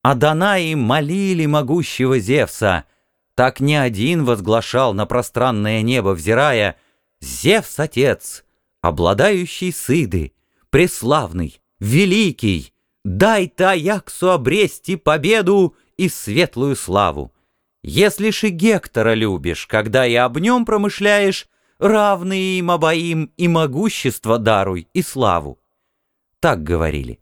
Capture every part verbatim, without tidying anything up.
А Данаи молили могущего Зевса. Так не один возглашал на пространное небо взирая: «Зевс, отец, обладающий сыды, преславный, великий, дай-то Аяксу обрести победу и светлую славу. Если ж и Гектора любишь, когда и об нем промышляешь, равные им обоим и могущество даруй, и славу». Так говорили.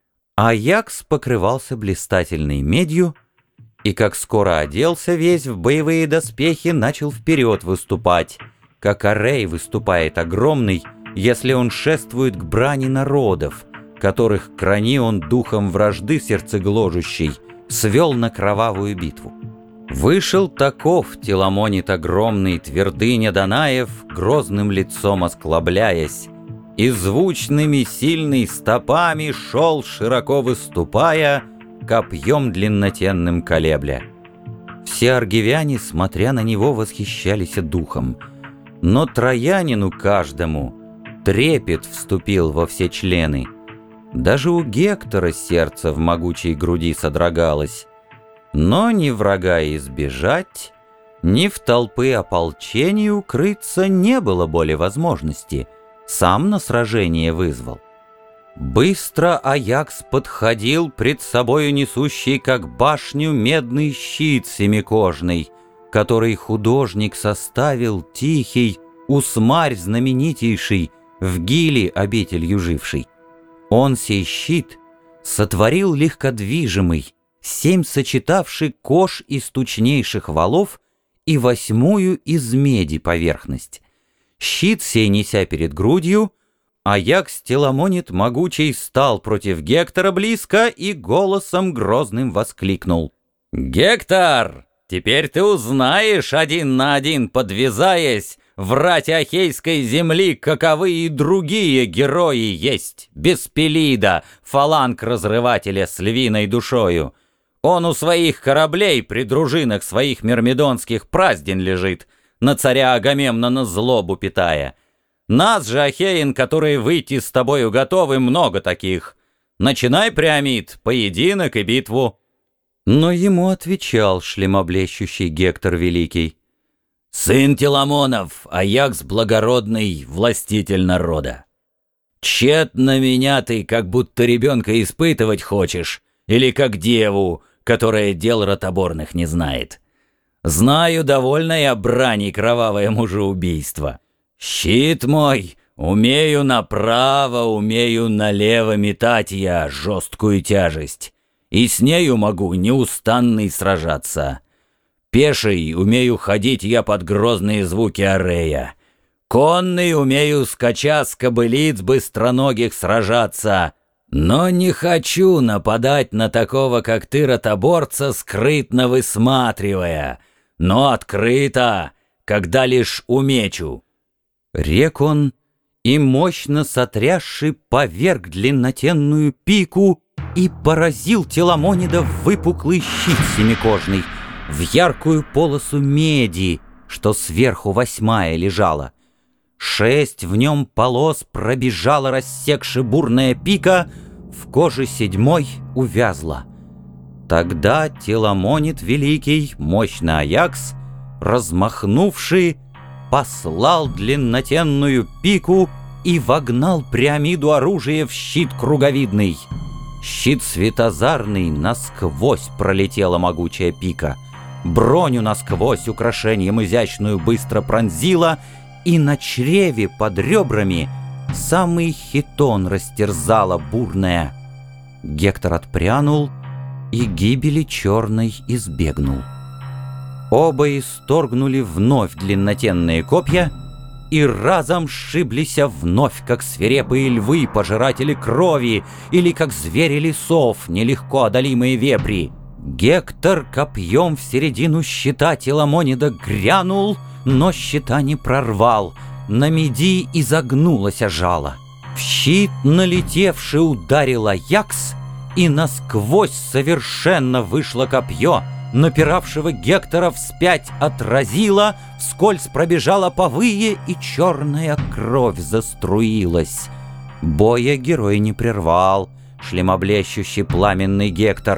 Аякс покрывался блистательной медью, и как скоро оделся весь в боевые доспехи, начал вперед выступать, как Арей выступает огромный, если он шествует к брани народов, которых крани он духом вражды сердцегложущей свел на кровавую битву. Вышел таков Теламонит огромный, твердыня Данаев, грозным лицом осклабляясь, и звучными сильной стопами шел, широко выступая, копьем длиннотенным колебля. Все аргивяне, смотря на него, восхищались духом, но троянину каждому трепет вступил во все члены. Даже у Гектора сердце в могучей груди содрогалось, но ни врага избежать, ни в толпы ополчения укрыться не было более возможности. Сам на сражение вызвал. Быстро Аякс подходил, пред собою несущий, как башню, медный щит семикожный, который художник составил тихий, Усмарь знаменитейший, в Гиле обителью живший. Он сей щит сотворил легкодвижимый, семь сочетавший кож из тучнейших валов и восьмую из меди поверхность. Щит сей неся перед грудью, Аякс Теламонит могучий стал против Гектора близко и голосом грозным воскликнул: «Гектор, теперь ты узнаешь, один на один подвязаясь, в рати Ахейской земли каковы и другие герои есть, без Пелида, фаланг-разрывателя с львиной душою. Он у своих кораблей при дружинах своих мирмидонских празден лежит, на царя Агамемнона злобу питая. Нас же, Ахеин, которые выйти с тобою готовы, много таких. Начинай, Приамид, поединок и битву». Но ему отвечал шлемоблещущий Гектор Великий: «Сын Теламонов, Аякс благородный, властитель народа. Тщетно меня ты, как будто ребенка испытывать хочешь, или как деву, которая дел ротоборных не знает. Знаю, довольно я брани кровавое мужеубийство. Щит мой, умею направо, умею налево метать я жесткую тяжесть, и с нею могу неустанный сражаться. Пеший умею ходить я под грозные звуки Арея. Конный умею, скача с кобылиц быстроногих, сражаться. Но не хочу нападать на такого, как ты, ротоборца, скрытно высматривая, но открыто, когда лишь умечу». Рек он, и мощно сотрясший поверг длиннотенную пику и поразил Теламонида в выпуклый щит семикожный, в яркую полосу меди, что сверху восьмая лежала. Шесть в нем полос пробежала, рассекши бурная пика, в коже седьмой увязла. Тогда Теламонит великий, мощный Аякс, размахнувший, послал длиннотенную пику и вогнал Приамиду оружие в щит круговидный. Щит светозарный насквозь пролетела могучая пика, броню насквозь украшением изящную быстро пронзила, и на чреве под ребрами самый хитон растерзала бурная. Гектор отпрянул и гибели черной избегнул. Оба исторгнули вновь длиннотенные копья и разом сшиблися вновь, как свирепые львы, пожиратели крови, или как звери лесов, нелегко одолимые вепри. Гектор копьем в середину щита Теламонида грянул, но щита не прорвал, на меди изогнулось жало. В щит налетевший ударил Аякс, и насквозь совершенно вышло копье, напиравшего Гектора вспять отразило, вскользь пробежала повые, и черная кровь заструилась. Боя герой не прервал, шлемоблещущий пламенный Гектор.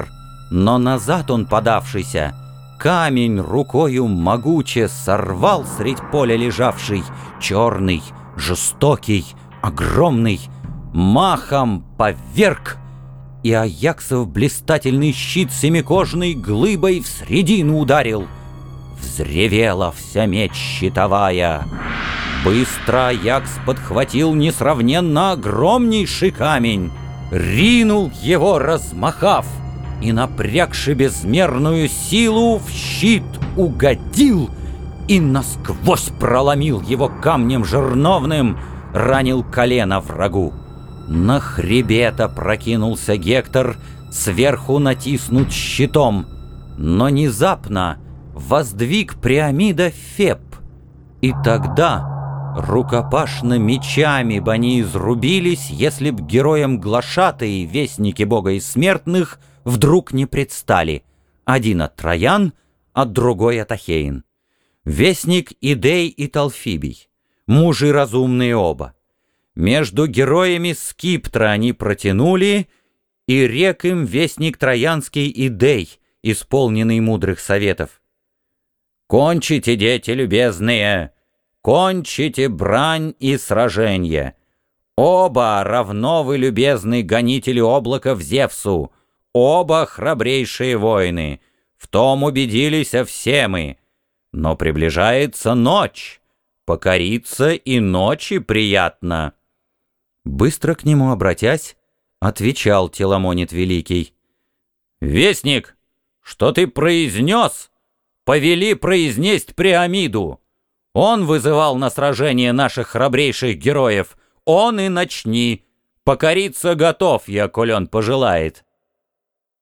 Но назад он подавшийся, камень рукою могуче сорвал средь поля лежавший, черный, жестокий, огромный, махом поверг, и Аяксов блистательный щит семикожный глыбой в средину ударил. Взревела вся меч щитовая. Быстро Аякс подхватил несравненно огромнейший камень, ринул его, размахав, и, напрягши безмерную силу, в щит угодил и насквозь проломил его камнем жерновным, ранил колено врагу. На хребет опрокинулся Гектор, сверху натиснут щитом, но внезапно воздвиг Приамида Феб, и тогда рукопашно мечами бы они изрубились, если б героям глашатые, вестники бога из смертных, вдруг не предстали, один от Троян, а другой от Ахеин. Вестник Идей и Талфибий, мужи разумные оба. Между героями скиптра они протянули, и рек им вестник троянский Идей, исполненный мудрых советов. «Кончите, дети любезные, кончите брань и сраженье. Оба равно вы, любезный гонители облаков Зевсу, оба храбрейшие воины, в том убедились все мы. Но приближается ночь, покориться и ночи приятно». Быстро к нему обратясь, отвечал Теламонит Великий: «Вестник, что ты произнес, повели произнесть Приамиду. Он вызывал на сражение наших храбрейших героев, он и начни. Покориться готов я, коль он пожелает».